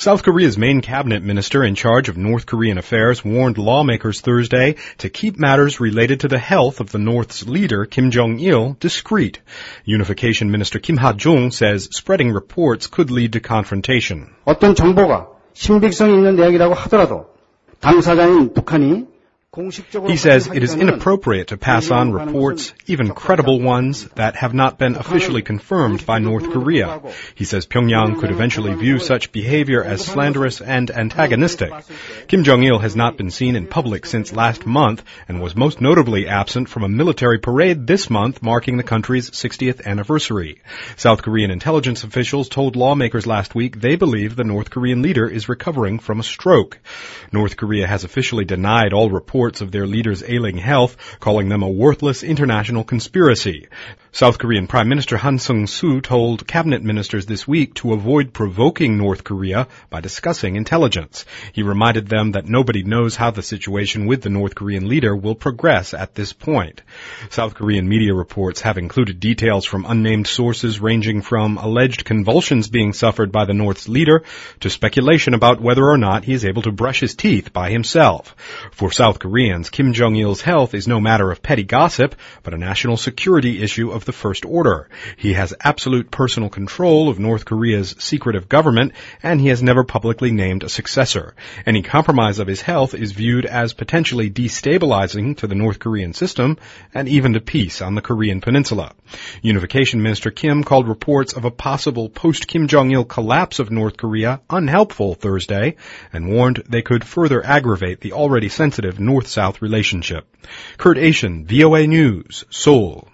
South Korea's main cabinet minister in charge of North Korean affairs warned lawmakers Thursday to keep matters related to the health of the North's leader, Kim Jong-il, discreet. Unification Minister Kim Ha-jung says spreading reports could lead to confrontation. 어떤 정보가 신빙성이 있는 내용이라고 하더라도 당사자인 북한이 He says it is inappropriate to pass on reports, even credible ones, that have not been officially confirmed by North Korea. He says Pyongyang could eventually view such behavior as slanderous and antagonistic. Kim Jong-il has not been seen in public since last month and was most notably absent from a military parade this month marking the country's 60th anniversary. South Korean intelligence officials told lawmakers last week they believe the North Korean leader is recovering from a stroke. North Korea has officially denied all reports of their leader's ailing health, calling them a worthless international conspiracy. South Korean Prime Minister Han Seung-soo told cabinet ministers this week to avoid provoking North Korea by discussing intelligence. He reminded them that nobody knows how the situation with the North Korean leader will progress at this point. South Korean media reports have included details from unnamed sources ranging from alleged convulsions being suffered by the North's leader to speculation about whether or not he is able to brush his teeth by himself. For South Koreans, Kim Jong-il's health is no matter of petty gossip, but a national security issue of the first order. He has absolute personal control of North Korea's secretive government, and he has never publicly named a successor. Any compromise of his health is viewed as potentially destabilizing to the North Korean system and even to peace on the Korean peninsula. Unification Minister Kim called reports of a possible post-Kim Jong-il collapse of North Korea unhelpful Thursday and warned they could further aggravate the already sensitive North-South relationship. Kurt Asian, VOA News, Seoul.